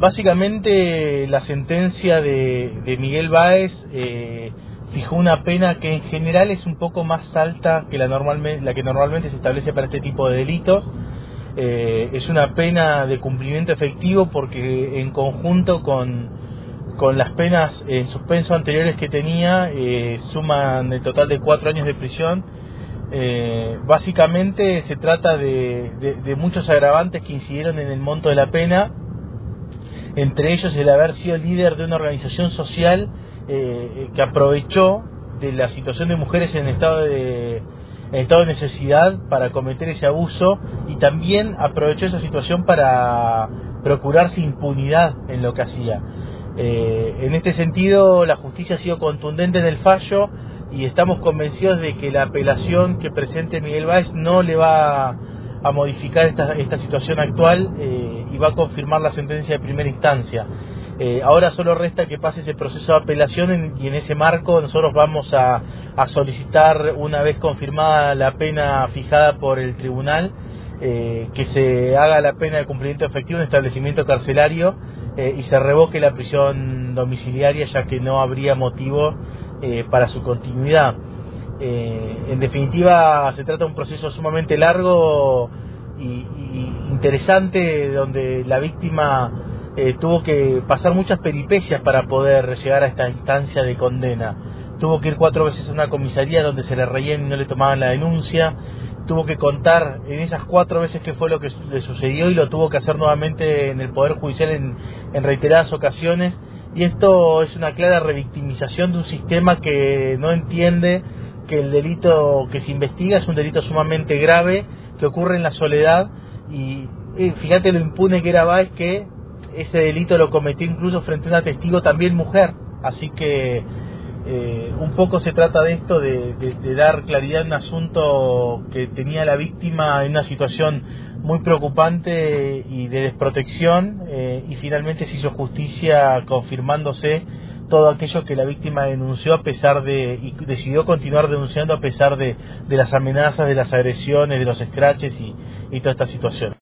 Básicamente la sentencia de Miguel Báez fijó una pena que en general es un poco más alta que la que normalmente se establece para este tipo de delitos. Es una pena de cumplimiento efectivo porque en conjunto con las penas en suspenso anteriores que tenía suman el total de 4 años de prisión. Básicamente se trata de muchos agravantes que incidieron en el monto de la pena, entre ellos el haber sido líder de una organización social que aprovechó de la situación de mujeres en estado de necesidad para cometer ese abuso, y también aprovechó esa situación para procurarse impunidad en lo que hacía. En este sentido, la justicia ha sido contundente en el fallo y estamos convencidos de que la apelación que presente Miguel Báez no le va a modificar esta situación actual y va a confirmar la sentencia de primera instancia. Ahora solo resta que pase ese proceso de apelación y en ese marco nosotros vamos a solicitar, una vez confirmada la pena fijada por el tribunal, que se haga la pena de cumplimiento efectivo en establecimiento carcelario y se revoque la prisión domiciliaria, ya que no habría motivo para su continuidad. En definitiva, se trata de un proceso sumamente largo y interesante, donde la víctima tuvo que pasar muchas peripecias para poder llegar a esta instancia de condena. Tuvo que ir 4 veces a una comisaría donde se le reían y no le tomaban la denuncia. Tuvo que contar en esas 4 veces qué fue lo que le sucedió, y lo tuvo que hacer nuevamente en el Poder Judicial en reiteradas ocasiones. Y esto es una clara revictimización de un sistema que no entiende que el delito que se investiga es un delito sumamente grave, que ocurre en la soledad. Y fíjate lo impune que era Báez, que ese delito lo cometió incluso frente a una testigo también mujer. Así que un poco se trata de esto, de dar claridad en un asunto que tenía la víctima en una situación muy preocupante y de desprotección, y finalmente se hizo justicia confirmándose todo aquello que la víctima denunció y decidió continuar denunciando a pesar de las amenazas, de las agresiones, de los scratches y toda esta situación.